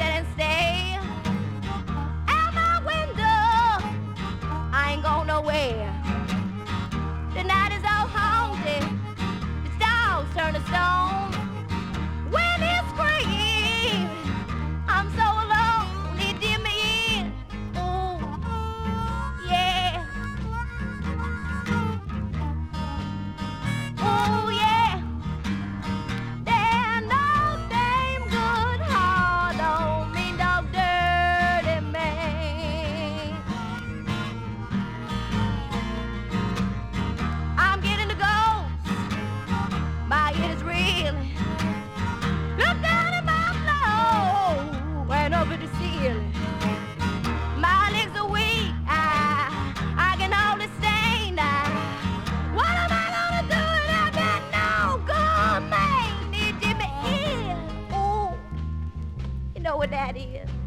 sit and stay out my window. I ain't going nowhere. The night is all haunted. The stars turn to stone. When it screams, I'm so alone. It did me in. Ooh, yeah. Ooh, yeah. There's no damn good heart on me, no dirty man. I'm getting the ghost. My it is real. Look down at my floor and up at the ceiling. My legs are weak. I can hardly stand. What am I gonna do without that no good man? It did me in. Ooh, you know what that is?